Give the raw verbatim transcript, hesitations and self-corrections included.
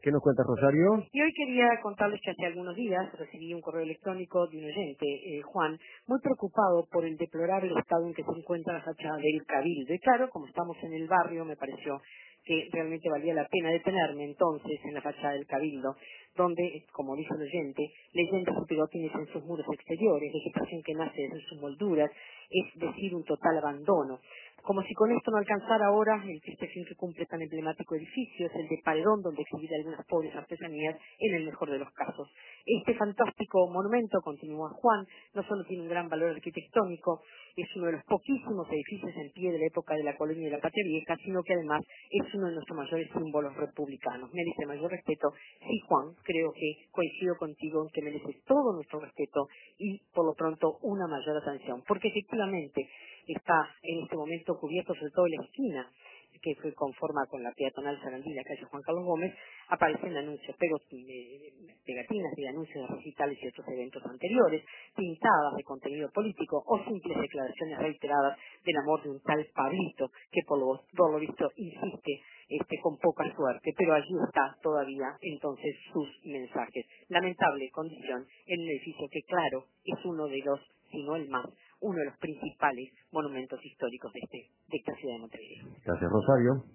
¿Qué nos cuenta Rosario? Y hoy quería contarles que hace algunos días recibí un correo electrónico de un oyente, eh, Juan, muy preocupado por el deplorable estado en que se encuentra la fachada del Cabildo. Y claro, como estamos en el barrio, me pareció que realmente valía la pena detenerme entonces en la fachada del Cabildo, donde, como dice el oyente, leyendas y pegotines en sus muros exteriores, vegetación que nace desde sus molduras, es decir, un total abandono. Como si con esto no alcanzara ahora el triste fin que cumple tan emblemático edificio, es el de Paredón, donde exhibir algunas pobres artesanías en el mejor de los casos. Este fantástico monumento, continúa Juan, no solo tiene un gran valor arquitectónico, es uno de los poquísimos edificios en pie de la época de la colonia y de la Patria Vieja, sino que además es uno de nuestros mayores símbolos republicanos. Merece mayor respeto. Sí, Juan, creo que coincido contigo en que merece todo nuestro respeto y, por lo pronto, una mayor atención, porque efectivamente está en este momento cubierto, sobre todo en la esquina, que se conforma con la peatonal Sarandí, la calle Juan Carlos Gómez, aparecen anuncios, pero eh, pegatinas de anuncios de recitales y otros eventos anteriores, pintadas de contenido político o simples declaraciones reiteradas del amor de un tal Pablito, que por lo, por lo visto insiste este, con poca suerte, pero allí está todavía entonces sus mensajes. Lamentable condición en un edificio que, claro, es uno de los, si no el más, uno de los principales monumentos históricos de, este, de esta ciudad de Montevideo. Gracias, Rosario.